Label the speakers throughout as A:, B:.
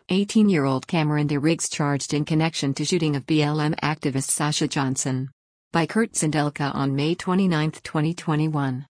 A: 18-year-old Cameron Riggs charged in connection to shooting of BLM activist Sasha Johnson. By Kurt Zindelka on May 29, 2021.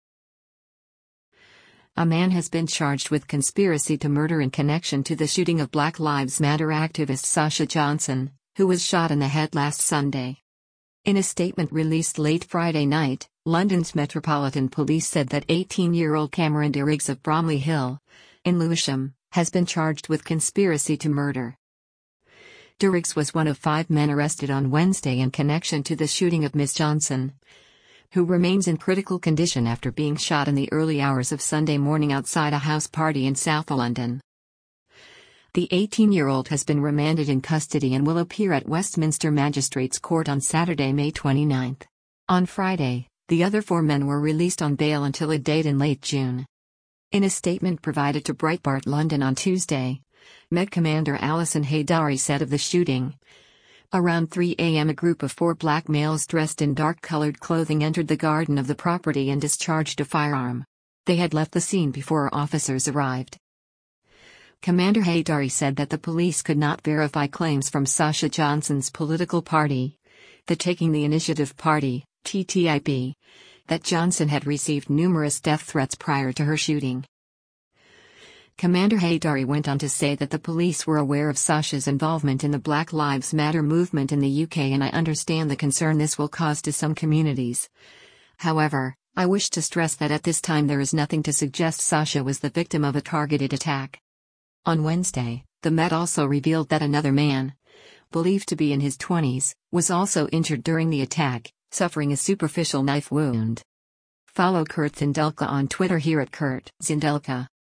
A: A man has been charged with conspiracy to murder in connection to the shooting of Black Lives Matter activist Sasha Johnson, who was shot in the head last Sunday. In a statement released late Friday night, London's Metropolitan Police said that 18-year-old Cameron Riggs of Bromley Hill, in Lewisham, has been charged with conspiracy to murder. Riggs was one of 5 men arrested on Wednesday in connection to the shooting of Ms. Johnson, who remains in critical condition after being shot in the early hours of Sunday morning outside a house party in South London. The 18-year-old has been remanded in custody and will appear at Westminster Magistrates Court on Saturday, May 29. On Friday, the other 4 men were released on bail until a date in late June. In a statement provided to Breitbart London on Tuesday, Met Commander Alison Haydari said of the shooting, "Around 3 a.m. a group of 4 black males dressed in dark-colored clothing entered the garden of the property and discharged a firearm. They had left the scene before our officers arrived." Commander Haydari said that the police could not verify claims from Sasha Johnson's political party, the Taking the Initiative Party, TTIP, that Johnson had received numerous death threats prior to her shooting. Commander Haydari went on to say that the police were aware of Sasha's involvement in the Black Lives Matter movement in the UK, and I understand the concern this will cause to some communities. However, I wish to stress that at this time there is nothing to suggest Sasha was the victim of a targeted attack. On Wednesday, the Met also revealed that another man, believed to be in his 20s, was also injured during the attack, suffering a superficial knife wound. Follow Kurt Zindelka on Twitter here at Kurt Zindelka.